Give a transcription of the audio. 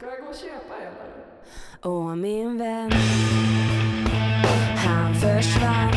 Ska jag gå och köpa eller? Och min vän, han försvann.